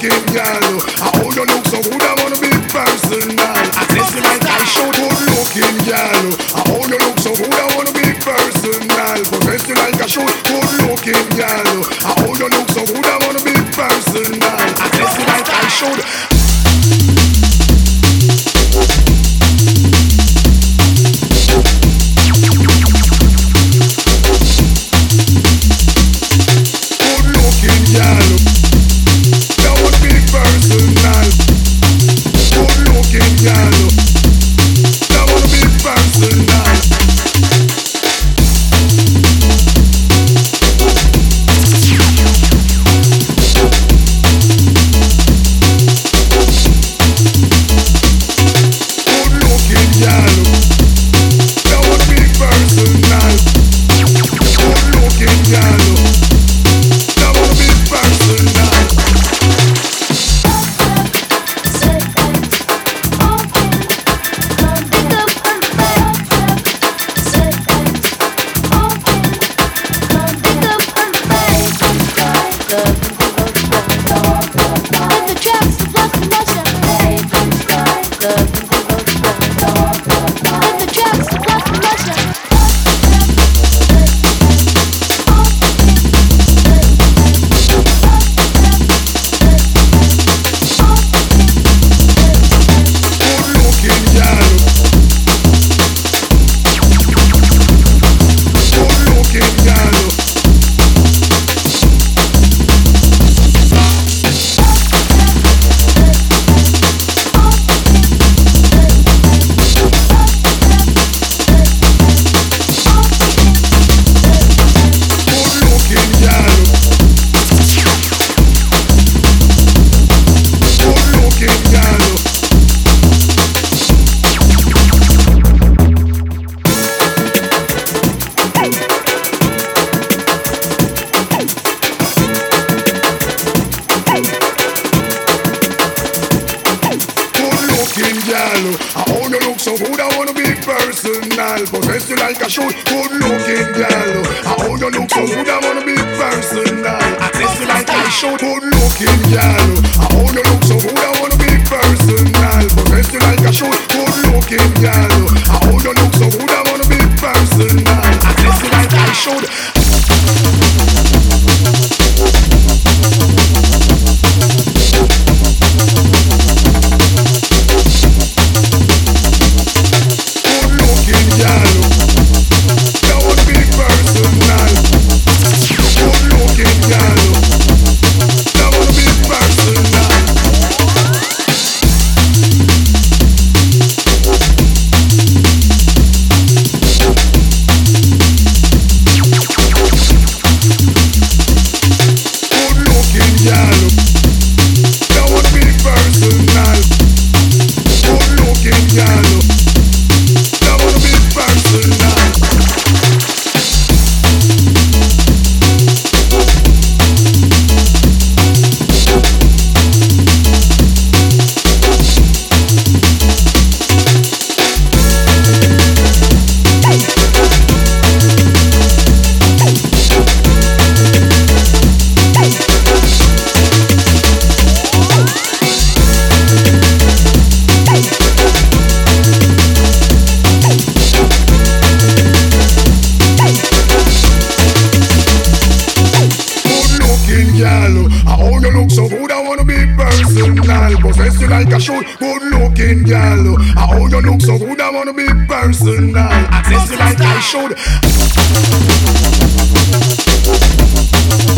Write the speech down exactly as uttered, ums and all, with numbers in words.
looking girl. How you look so good, I wanna be personal. Access you like I show. Good looking girl. How you look so good, I wanna be personal. Possess you like I show. Good looking girl. How you look so good, I wanna be personal. Access you like I should. Possess you like I should. Good looking girl. How you look so good, I wanna be personal. Access you like I should. Good looking girl. How you look so good, I wanna be personal. Possess you like I should. Good looking girl. How you look so good, I wanna be personal. Access you like I should. Possess you like I should. Good looking girl. How you look so good, I wanna be personal. Access you like I should.